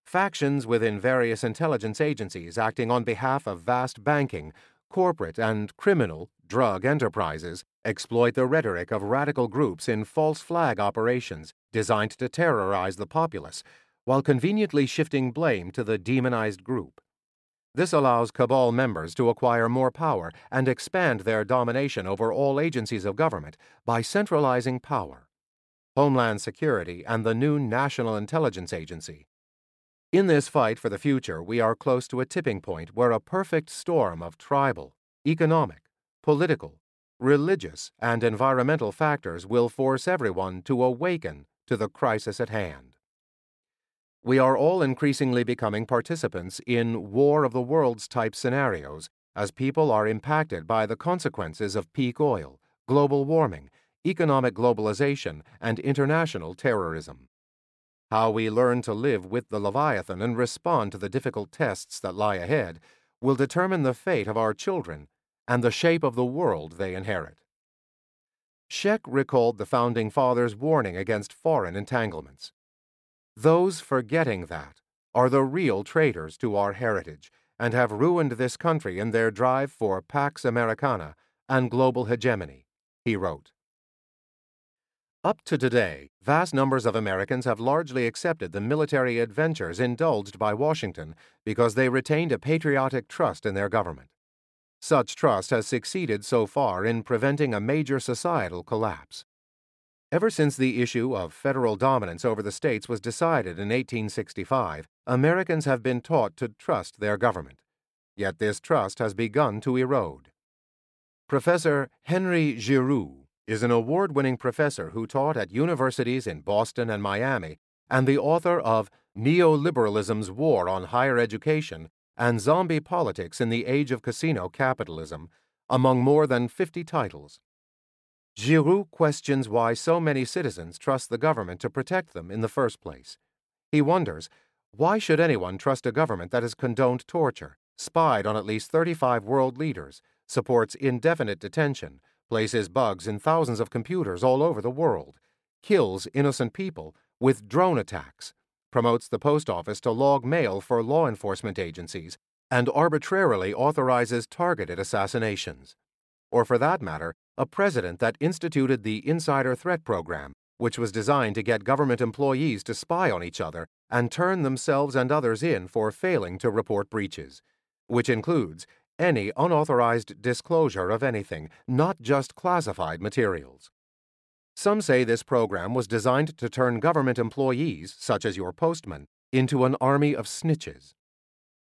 Factions within various intelligence agencies acting on behalf of vast banking, corporate, and criminal drug enterprises exploit the rhetoric of radical groups in false flag operations designed to terrorize the populace, while conveniently shifting blame to the demonized group. This allows cabal members to acquire more power and expand their domination over all agencies of government by centralizing power. Homeland Security and the new National Intelligence Agency. In this fight for the future, we are close to a tipping point where a perfect storm of tribal, economic, political, religious, and environmental factors will force everyone to awaken to the crisis at hand. We are all increasingly becoming participants in War of the Worlds type scenarios as people are impacted by the consequences of peak oil, global warming, economic globalization, and international terrorism. How we learn to live with the Leviathan and respond to the difficult tests that lie ahead will determine the fate of our children and the shape of the world they inherit. Scheck recalled the Founding Fathers' warning against foreign entanglements. Those forgetting that are the real traitors to our heritage and have ruined this country in their drive for Pax Americana and global hegemony, he wrote. Up to today, vast numbers of Americans have largely accepted the military adventures indulged by Washington because they retained a patriotic trust in their government. Such trust has succeeded so far in preventing a major societal collapse. Ever since the issue of federal dominance over the states was decided in 1865, Americans have been taught to trust their government. Yet this trust has begun to erode. Professor Henry Giroux is an award-winning professor who taught at universities in Boston and Miami and the author of Neoliberalism's War on Higher Education and Zombie Politics in the Age of Casino Capitalism, among more than 50 titles. Giroux questions why so many citizens trust the government to protect them in the first place. He wonders, why should anyone trust a government that has condoned torture, spied on at least 35 world leaders, supports indefinite detention, places bugs in thousands of computers all over the world, kills innocent people with drone attacks, promotes the post office to log mail for law enforcement agencies, and arbitrarily authorizes targeted assassinations? Or for that matter, a president that instituted the Insider Threat Program, which was designed to get government employees to spy on each other and turn themselves and others in for failing to report breaches, which includes any unauthorized disclosure of anything, not just classified materials. Some say this program was designed to turn government employees, such as your postman, into an army of snitches.